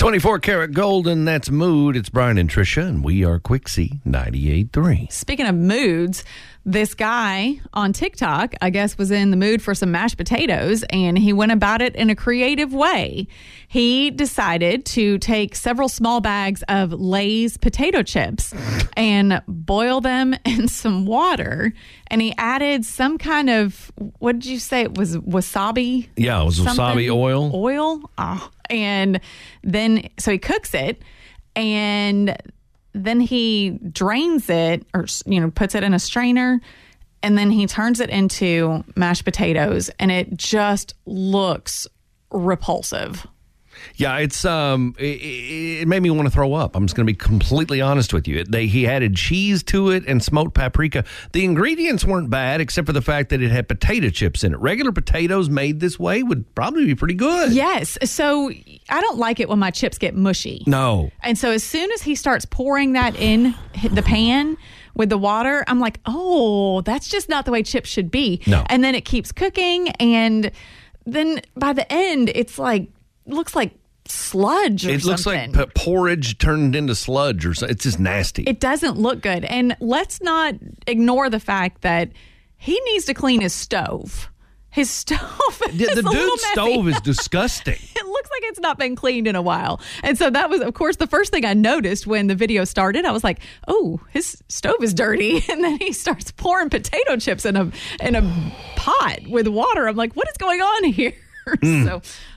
24 karat gold, and that's Mood. It's Brian and Trisha, and we are Quixie 98.3. Speaking of moods, this guy on TikTok, I guess, was in the mood for some mashed potatoes, and he went about it in a creative way. He decided to take several small bags of Lay's potato chips and boil them in some water, and he added some kind of, what did you say? It was wasabi? Yeah, it was wasabi oil. Oil? Oh. And then, so he cooks it, and then he drains it, or, puts it in a strainer, and then he turns it into mashed potatoes, and it just looks repulsive. Yeah, it's it made me want to throw up. I'm just going to be completely honest with you. He added cheese to it and smoked paprika. The ingredients weren't bad, except for the fact that it had potato chips in it. Regular potatoes made this way would probably be pretty good. Yes. So I don't like it when my chips get mushy. No. And so as soon as he starts pouring that in the pan with the water, I'm like, oh, that's just not the way chips should be. No. And then it keeps cooking, and then by the end, it's like, looks like sludge or something. It looks like porridge turned into sludge or something. It's just nasty. It doesn't look good. And let's not ignore the fact that he needs to clean his stove. His stove is the dude's stove is disgusting. It looks like it's not been cleaned in a while. And so that was, of course, the first thing I noticed when the video started. I was like, oh, his stove is dirty. And then he starts pouring potato chips in a pot with water. I'm like, what is going on here? So,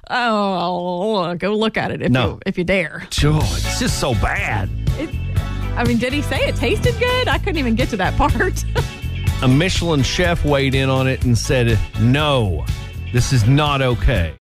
go look at it if you dare. Oh, it's just so bad. Did he say it tasted good? I couldn't even get to that part. A Michelin chef weighed in on it and said, no, this is not okay.